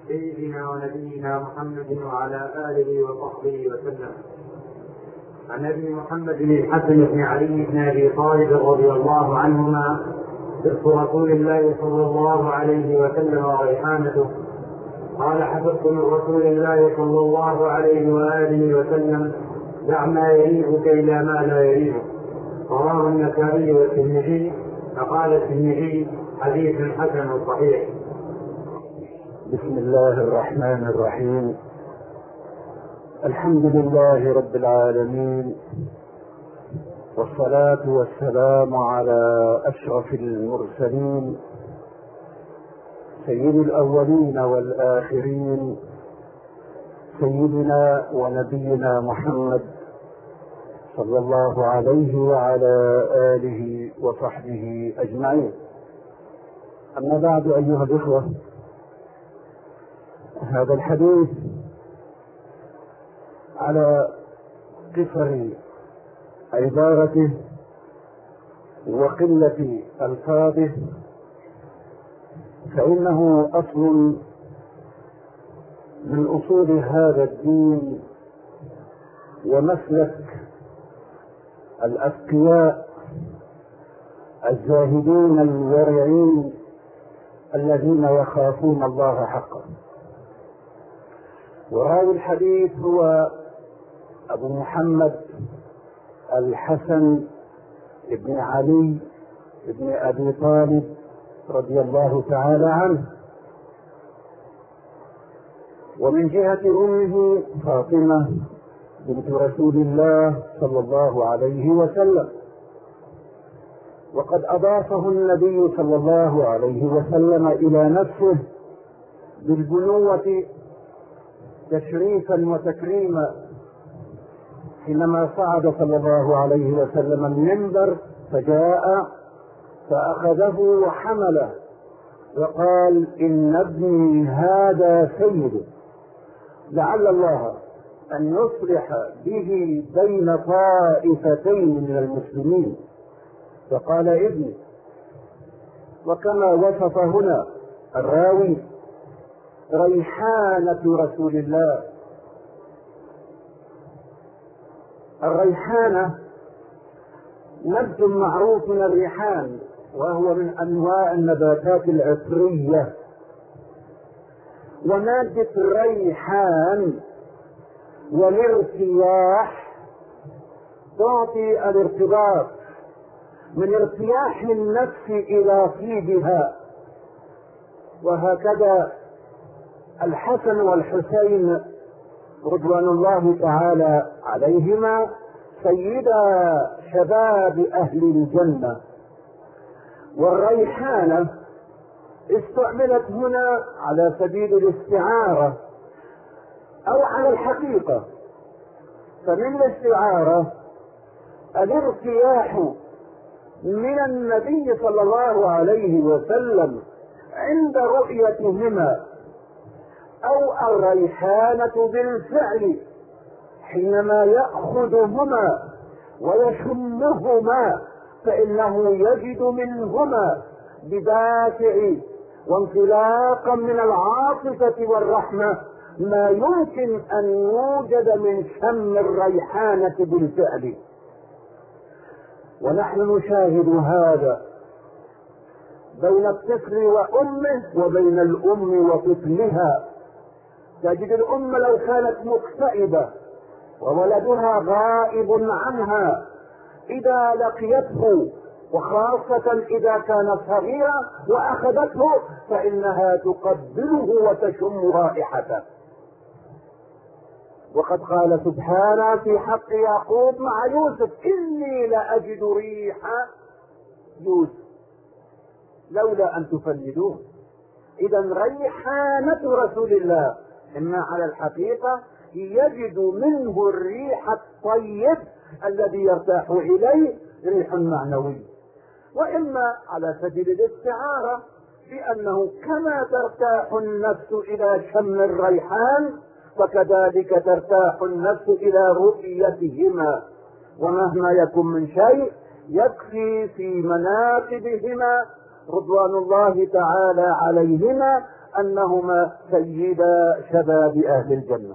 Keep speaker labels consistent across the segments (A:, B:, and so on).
A: سيدنا ونبينا محمد وعلى آله وصحبه وسلم. عن ابي محمد الحسن بن علي بن ابي طالب رضي الله عنهما سبط رسول الله صلى الله عليه وسلم وريحانته قال: حفظت من رسول الله صلى الله عليه وآله وسلم: دع ما يريبك إلى ما لا يريبك. رواه النسائي والترمذي. فقال الترمذي: حديث حسن صحيح.
B: بسم الله الرحمن الرحيم. الحمد لله رب العالمين، والصلاة والسلام على أشرف المرسلين سيد الأولين والآخرين، سيدنا ونبينا محمد صلى الله عليه وعلى آله وصحبه أجمعين. أما بعد، أيها الإخوة، هذا الحديث على قصر عبارته وقلة ألفاظه فإنه أصل من أصول هذا الدين ومسلك الأتقياء الزاهدين الورعين الذين يخافون الله حقا. وراوي الحديث هو أبو محمد الحسن بن علي بن أبي طالب رضي الله تعالى عنه، ومن جهة أمه فاطمة بنت رسول الله صلى الله عليه وسلم، وقد أضافه النبي صلى الله عليه وسلم إلى نفسه بالبنوة تشريفا وتكريما حينما صعد صلى الله عليه وسلم المنبر فجاء فأخذه وحمله وقال: إن ابني هذا سيد، لعل الله أن يصلح به بين طائفتين من المسلمين. فقال: ابني. وكما وصف هنا الراوي ريحانة رسول الله. الريحانة نبت معروف من الريحان، وهو من أنواع النباتات العطرية. ومادة الريحان والارتياح تعطي الارتباط من ارتياح النفس إلى طيبها. وهكذا الحسن والحسين رضوان الله تعالى عليهما سيدا شباب أهل الجنة. والريحانة استعملت هنا على سبيل الاستعارة أو على الحقيقة. فمن الاستعارة الارتياح من النبي صلى الله عليه وسلم عند رؤيتهما، أو الريحانة بالفعل حينما يأخذهما ويشمهما، فإنه يجد منهما بدافع وانطلاقا من العاطفة والرحمة ما يمكن أن يوجد من شم الريحانة بالفعل. ونحن نشاهد هذا بين الطفل وأمه وبين الأم وطفلها. تجد الأم لو كانت مكتئبة وولدها غائب عنها إذا لقيته، وخاصة إذا كان صغيرا وأخذته، فإنها تقبله وتشم رائحته. وقد قال سبحانه في حق يعقوب مع يوسف: إني لأجد ريح يوسف لولا أن تفندون. إذا ريحانة رسول الله إما على الحقيقة يجد منه الريح الطيب الذي يرتاح إليه، ريح معنوي، وإما على سبيل الاستعارة بأنه كما ترتاح النفس إلى شم الريحان فكذلك ترتاح النفس إلى رؤيتهما. ومهما يكن من شيء يكفي في مناقبهما رضوان الله تعالى عليهما أنهما سيدا شباب أهل الجنة.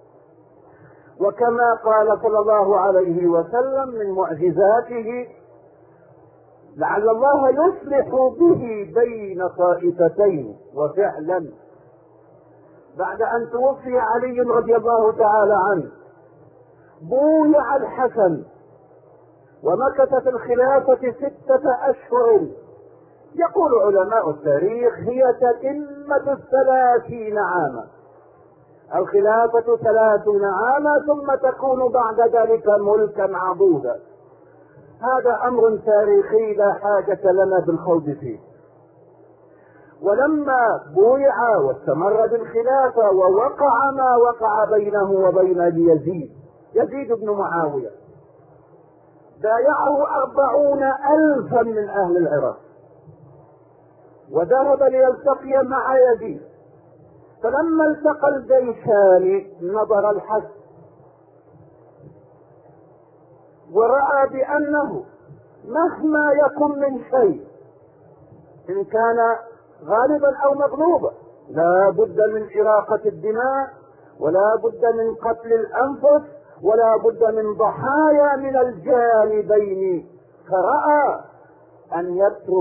B: وكما قال صلى الله عليه وسلم من معجزاته لعل الله يصلح به بين طائفتين، وفعلا بعد أن توفي علي رضي الله تعالى عنه بويع الحسن ومكث في الخلافة 6 أشهر. يقول علماء التاريخ هي تتمة 30 عاما، الخلافة 30 عاما ثم تكون بعد ذلك ملكا عضودا. هذا أمر تاريخي لا حاجة لنا بالخوض فيه. ولما بويع واستمر بالخلافة ووقع ما وقع بينه وبين يزيد بن معاوية، بايعه 40,000 من أهل العراق، وذهب ليلتقي مع يزيد. فلما التقى الجيشان نظر الحسن ورأى بأنه مهما يكن من شيء إن كان غالبا أو مغلوبا لا بد من إراقة الدماء، ولا بد من قتل الأنفس، ولا بد من ضحايا من الجانبين. فرأى أن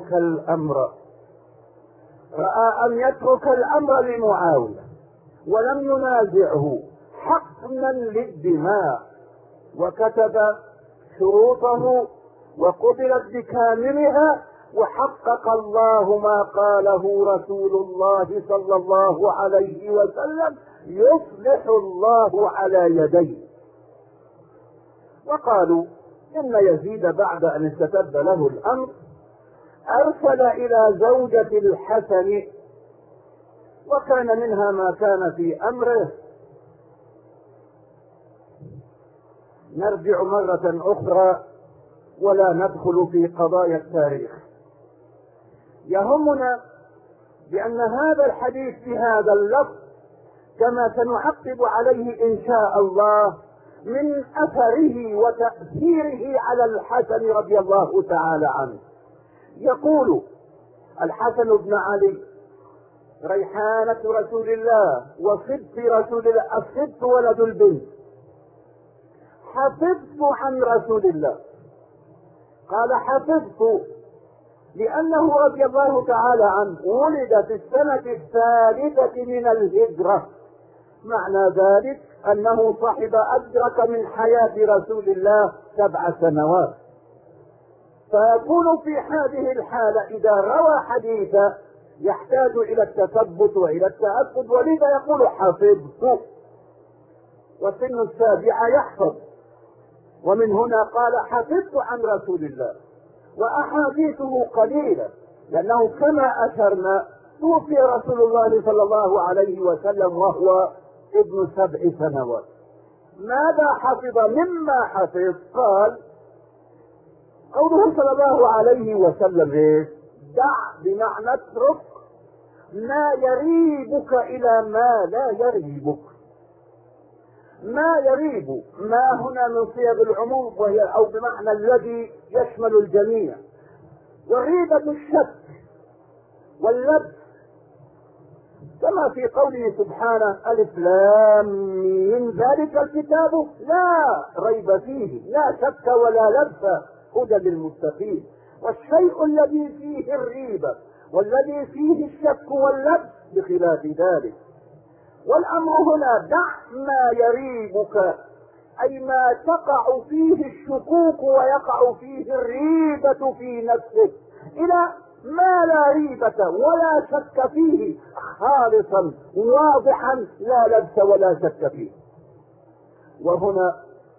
B: يترك الأمر لمعاوية ولم ينازعه حقنا للدماء، وكتب شروطه وقبلت بكاملها، وحقق الله ما قاله رسول الله صلى الله عليه وسلم: يصلح الله على يديه. وقالوا إن يزيد بعد أن استتب له الأمر أرسل إلى زوجة الحسن، وكان منها ما كان في أمره. نرجع مرة أخرى ولا ندخل في قضايا التاريخ. يهمنا بأن هذا الحديث في هذا اللفظ كما سنعقب عليه إن شاء الله من أثره وتأثيره على الحسن رضي الله تعالى عنه. يقول الحسن بن علي ريحانة رسول الله وصبت رسول الله، الصبت ولد البنت، حفظت عن رسول الله. قال حفظت لأنه رضي الله تعالى عنه ولد في السنة 3 من الهجرة، معنى ذلك أنه أدرك من حياة رسول الله 7 سنوات. فيكون في هذه الحالة إذا روى حديثا يحتاج إلى التثبت وإلى التأكد، ولذا يقول حفظت، وسن 7 يحفظ. ومن هنا قال حفظت عن رسول الله. وأحاديثه قليلة، لأنه كما أشرنا توفي رسول الله صلى الله عليه وسلم وهو ابن 7 سنوات. ماذا حفظ؟ مما حفظ قال قوله صلى الله عليه وسلم: دع، بمعنى اترك ما يريبك إلى ما لا يريبك. ما يريب، ما هنا من صيغ العموم، وهي أو بمعنى الذي يشمل الجميع. والريبة الشك واللبس، كما في قوله سبحانه: ألف لام ميم ذلك الكتاب لا ريب فيه، لا شك ولا لبس، هدى للمتقين. والشيء الذي فيه الريبة والذي فيه الشك واللبس بخلاف ذلك. والأمر هنا دع ما يريبك، أي ما تقع فيه الشكوك ويقع فيه الريبة في نفسك، إلى ما لا ريبة ولا شك فيه، خالصا واضحا لا لبس ولا شك فيه. وهنا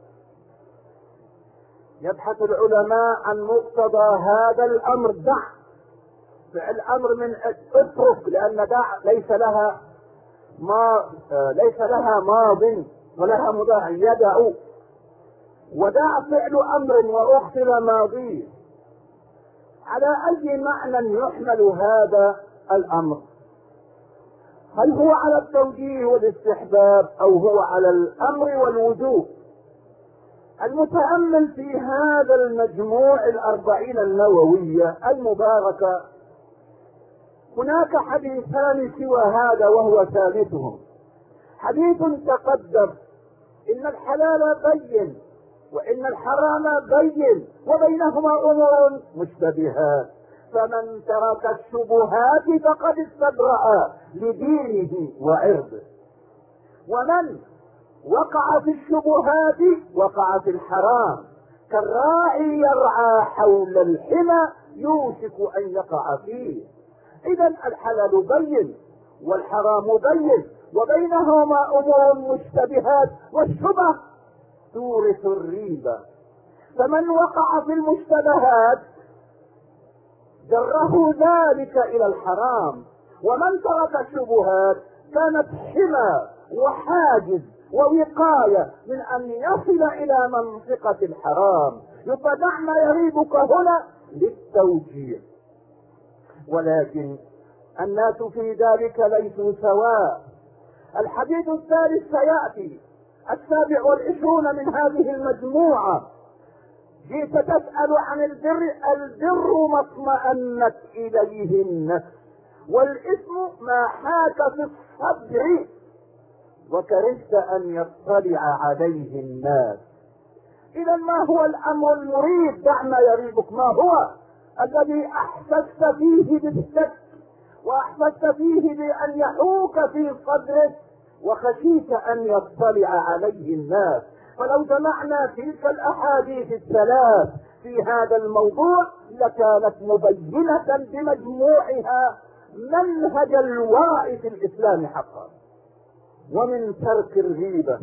B: يبحث العلماء عن مقتضى هذا الأمر. دع فعل أمر من اترك، لأن دع ليس لها ماض ولها مضارع، يدع. ودع فعل أمر وأخر ماضيه. على أي معنى يحمل هذا الأمر؟ هل هو على التوجيه والاستحباب أو هو على الأمر والوجوب؟ المتأمل في هذا المجموع 40 النووية المباركة هناك حديثان سوى هذا وهو ثالثهم. حديث تقدم إن الحلال بين وإن الحرام بين وبينهما أمور مشتبهات، فمن ترك الشبهات فقد استبرأ لدينه وعرضه، ومن وقع في الشبهات وقع في الحرام، كالراعي يرعى حول الحمى يوشك أن يقع فيه. إذا الحلال بين والحرام بين وبينهما أمور مشتبهات، والشبه تورث الريبة، فمن وقع في المشتبهات جره ذلك إلى الحرام، ومن ترك الشبهات كانت حمى وحاجز ووقاية من أن يصل إلى منطقة الحرام. يبدع ما يريبك هنا للتوجيه، ولكن الناس في ذلك ليسوا سواء. الحديث الثالث سيأتي، 27 من هذه المجموعة. جئت تسأل عن البر، البر ما اطمأنت إليه النفس، والإثم ما حاك في الصدر وكرهت أن يطلع عليه الناس. إذا ما هو الأمر المريب؟ دع ما يريبك. ما هو الذي أحسست فيه بالشك وأحسست فيه بأن يحوك في صدرك وخشيت أن يطلع عليه الناس؟ فلو جمعنا تلك الأحاديث الثلاث في هذا الموضوع لكانت مبينة بمجموعها منهج الورع في الإسلام حقا. ومن ترك الغيبة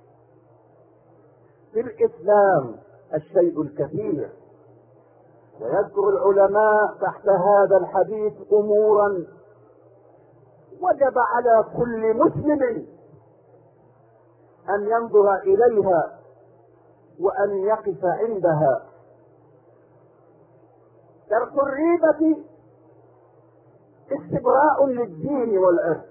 B: في الإسلام الشيء الكثير، ويذكر العلماء تحت هذا الحديث أمورا وجب على كل مسلم أن ينظر إليها وأن يقف عندها. ترك الريبة استبراء للدين والعرض.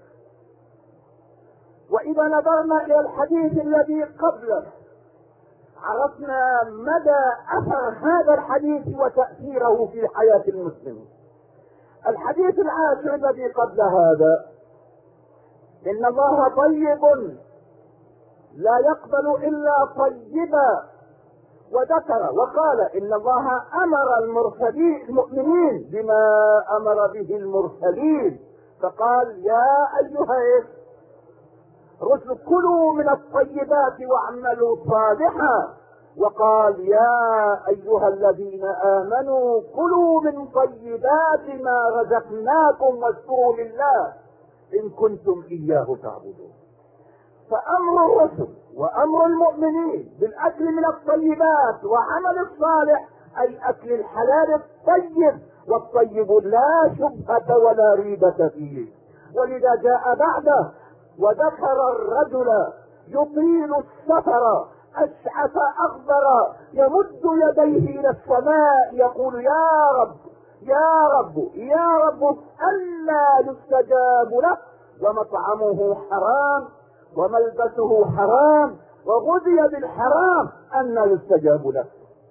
B: وإذا نظرنا إلى الحديث الذي قبله عرفنا مدى أثر هذا الحديث وتأثيره في حياة المسلم. الحديث العاشر الذي قبل هذا: إن الله طيب لا يقبل إلا طيبا، وذكر وقال إن الله أمر المؤمنين بما أمر به المرسلين، فقال يا أيها الرسل كلوا من الطيبات واعملوا صالحا، وقال يا أيها الذين آمنوا كلوا من طيبات ما رزقناكم واشكروا لله إن كنتم إياه تعبدون. فأمر الرسل وأمر المؤمنين بالأكل من الطيبات وعمل الصالح أي أكل الحلال الطيب، والطيب لا شبهة ولا ريبة فيه. ولذا جاء بعده وذكر الرجل يطيل السفر أشعث أغبر يمد يديه إلى السماء يقول يا رب يا رب يا رب ألا يستجاب له، ومطعمه حرام وملبسه حرام وغذي بالحرام ألا يستجاب له.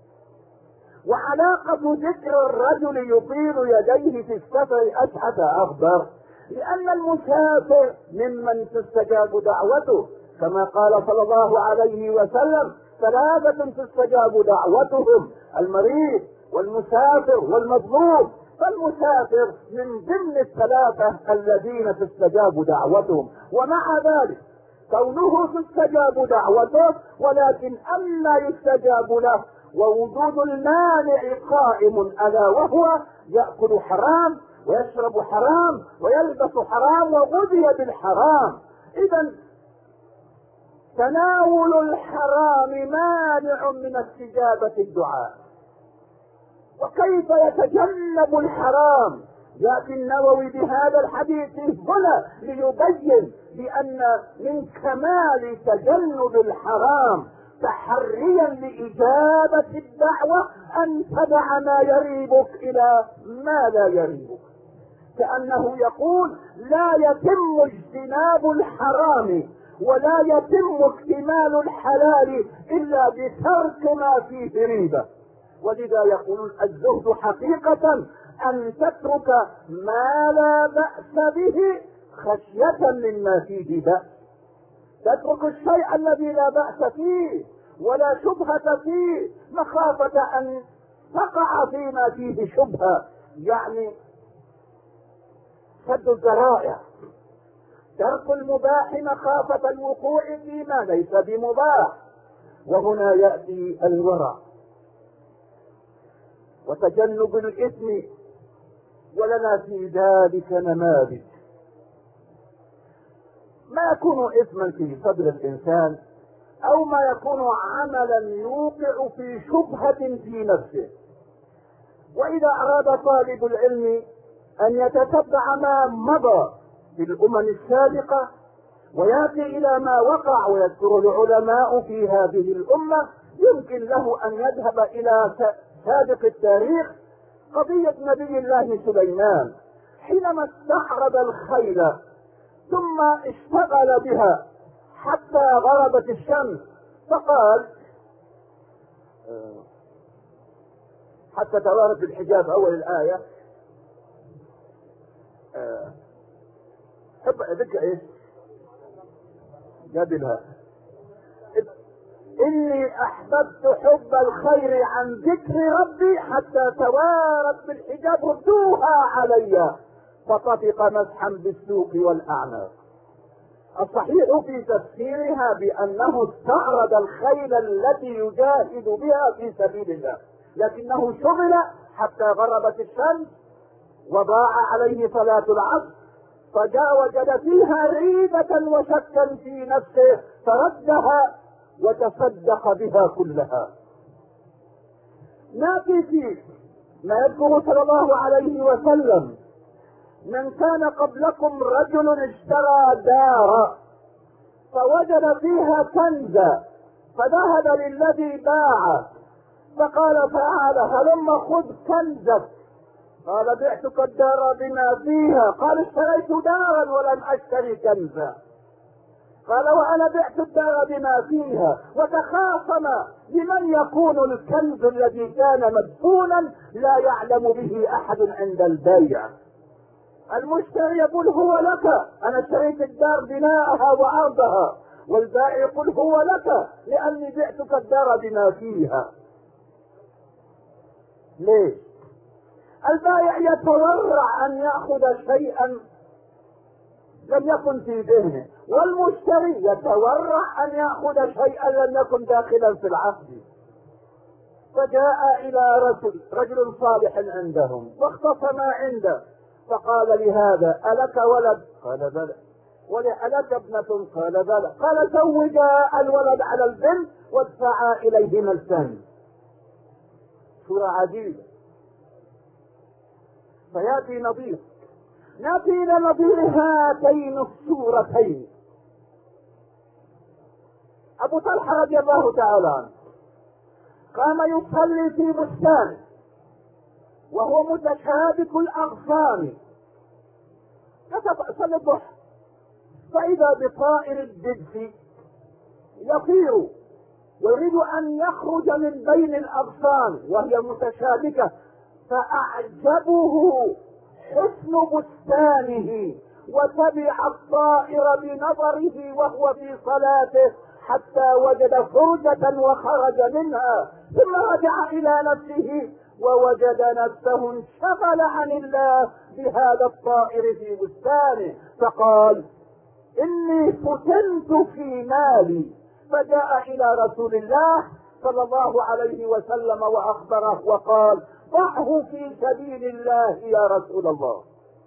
B: وعلاقة ذكر الرجل يطيل يديه في السفر أشعث أغبر لأن المسافر ممن تستجاب دعوته، كما قال صلى الله عليه وسلم: ثلاثة تستجاب دعوتهم: المريض والمسافر والمظلوم. فالمسافر من ضمن الثلاثة الذين تستجاب دعوتهم، ومع ذلك كونه تستجاب دعوته ولكن أما يستجاب له ووجود المانع قائم، ألا وهو يأكل حرام ويشرب حرام ويلبس حرام وغذي بالحرام. إذا تناول الحرام مانع من استجابة الدعاء. وكيف يتجنب الحرام؟ يأتي النووي بهذا الحديث هنا ليبين بأن من كمال تجنب الحرام تحريا لإجابة الدعوة أن تدع ما يريبك إلى ما لا يريبك، كأنه يقول لا يتم اجتناب الحرام ولا يتم اكتمال الحلال إلا بترك ما فيه ريبة. ولذا يقول الزهد حقيقة أن تترك ما لا بأس به خشية مما فيه بأس. تترك الشيء الذي لا بأس فيه ولا شبهة فيه مخافة أن تقع فيما فيه شبهة، يعني سد الذرائع. ترك المباح مخافة الوقوع فيما ليس بمباح، وهنا يأتي الورع وتجنب الإثم، ولنا في ذلك نماذج. ما يكون إثما في صدر الإنسان أو ما يكون عملا يوقع في شبهة في نفسه، وإذا أراد طالب العلم أن يتتبع ما مضى في الأمم السابقة ويأتي إلى ما وقع ويذكر العلماء في هذه الأمة، يمكن له أن يذهب إلى سابق التاريخ. قضية نبي الله سليمان حينما استعرض الخيل ثم اشتغل بها حتى غربت الشمس، فقال حتى توارت الحجاب أول الآية، حب ذكر ايش قبلها، إني أحببت حب الخير عن ذكر ربي حتى توارت بالحجاب ردوها علي فطفق مسحا بالسوق والأعناق. الصحيح في تفسيرها بأنه استعرض الخيل التي يجاهد بها في سبيل الله، لكنه شغل حتى غربت الشمس وضاع عليه صلاة العصر، فجاء وجد فيها ريبة وشكا في نفسه فردها وتصدق بها كلها. ناتي فيه ما يذكر صلى الله عليه وسلم: من كان قبلكم رجل اشترى دارا فوجد فيها كنزا فذهب للذي باع فقال تعالى هلم خذ كنزك، قال بعتك الدار بما فيها، قال اشتريت دارا ولم اشتري كنزا، قال وانا بعت الدار بما فيها، وتخاصم لمن يكون الكنز الذي كان مدفونا لا يعلم به احد عند البيع. المشتري يقول هو لك، انا اشتريت الدار بناءها وارضها، والبائع يقول هو لك لاني بعتك الدار بما فيها. ليش؟ البائع يتورع ان ياخذ شيئا لم يكن في ذهنه، والمشتري يتورع ان ياخذ شيئا لم يكن داخلا في العقد. فجاء الى رجل صالح عندهم واختصم عنده، فقال لهذا الك ولد؟ قال بلى. ولألك ابنة؟ قال بلى. قال زوجا الولد على البنت وادفعا اليهما الثاني. سورة عجيبة. فياتي نظير، ناتي الى نظير هاتين السورتين. ابو طلحة رضي الله تعالى عنه قام يصلي في بستان وهو متشابك الاغصان، صلى الضحى، فاذا بطائر الدبس يطير ويريد ان يخرج من بين الاغصان وهي متشابكة، فاعجبه حسن بستانه وتبع الطائر بنظره وهو في صلاته حتى وجد فرجة وخرج منها، ثم رجع الى نفسه ووجد نفسه انشغل عن الله بهذا الطائر في بستانه، فقال اني فتنت في مالي، فجاء الى رسول الله صلى الله عليه وسلم واخبره وقال ضعه في سبيل الله يا رسول الله.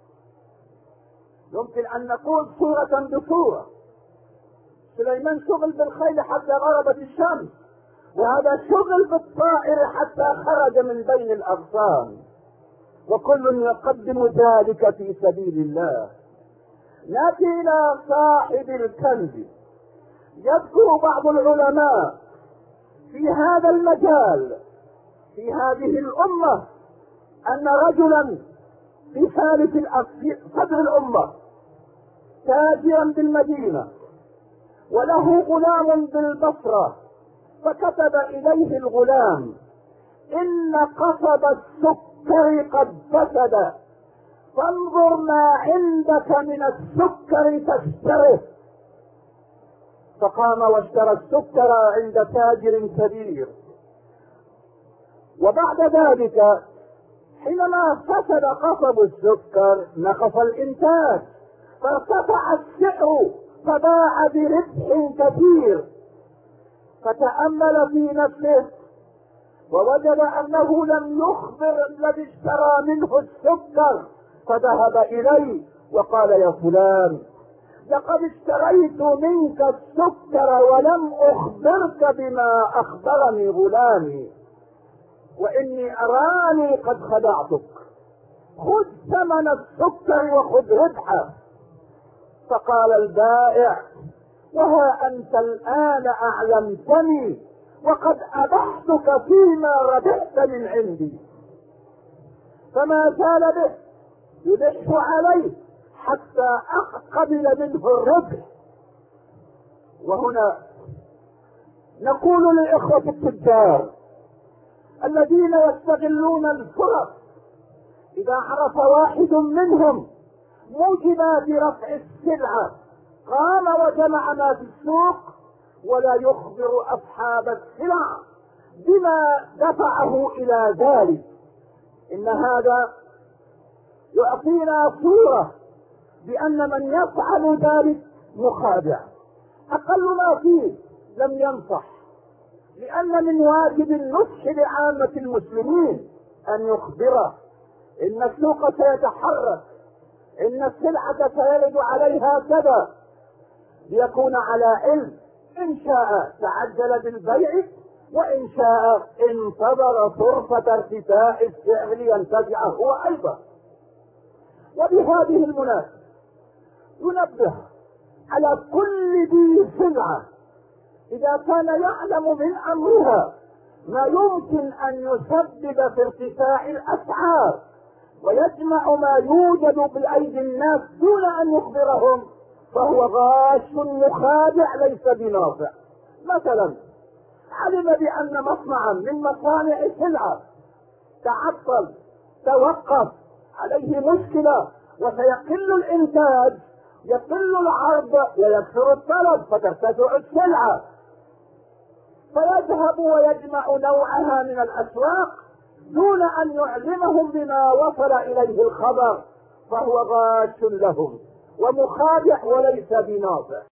B: يمكن ان نقول صورة بصورة. سليمان شغل بالخيل حتى غربت الشمس، وهذا شغل بالطائر حتى خرج من بين الاغصان، وكل يقدم ذلك في سبيل الله. ناتي الى صاحب الكنز. يذكر بعض العلماء في هذا المجال في هذه الامة ان رجلا في صدر الامة تاجرا بالمدينة وله غلام بالبصرة، فكتب اليه الغلام ان قصب السكر السكر قد فسد، فانظر ما عندك من السكر تشتره. فقام واشترى السكر عند تاجر كبير. وبعد ذلك حينما فسد قصب السكر نقص الانتاج، فارتفع السعر، فباع بربح كثير. فتأمل في نفسه ووجد انه لم يخبر الذي اشترى منه السكر، فذهب اليه وقال: يا فلان، لقد اشتريت منك السكر ولم اخبرك بما اخبرني غلامي، واني اراني قد خدعتك، خذ ثمن السكر وخذ ربحه. فقال البائع: وها انت الان اعلمتني وقد ابحتك فيما ربحت من عندي. فما زال به يلح عليه حتى قبل منه الربح. وهنا نقول للإخوة التجار الذين يستغلون الفرص، إذا عرف واحد منهم موجبات رفع السلعة قام وجمع ما في السوق ولا يخبر أصحاب السلع بما دفعه إلى ذلك، إن هذا يعطينا صورة بأن من يفعل ذلك مخادع. أقل ما فيه لم ينصح، لأن من واجب النصح لعامة المسلمين أن يخبره إن السوق سيتحرك، إن السلعة سيرد عليها كذا، ليكون على علم. إن شاء تعجل بالبيع، وإن شاء انتظر فرصة ارتفاع السعر لينتفع هو أيضا. وبهذه المناسبة ينبه على كل ذي سلعة إذا كان يعلم من أمرها ما يمكن أن يسبب في ارتفاع الأسعار ويجمع ما يوجد بأيدي الناس دون أن يخبرهم، فهو غاش مخادع ليس بنافع. مثلا علم بأن مصنعا من مصانع سلعة تعطل، توقف، عليه مشكلة وسيقل الإنتاج، يقل العرض ويكثر الطلب فترتفع السلعة، فيذهب ويجمع نوعها من الأسواق دون أن يعلمهم بما وصل إليه الخبر، فهو غاش لهم ومخادع وليس بنافع.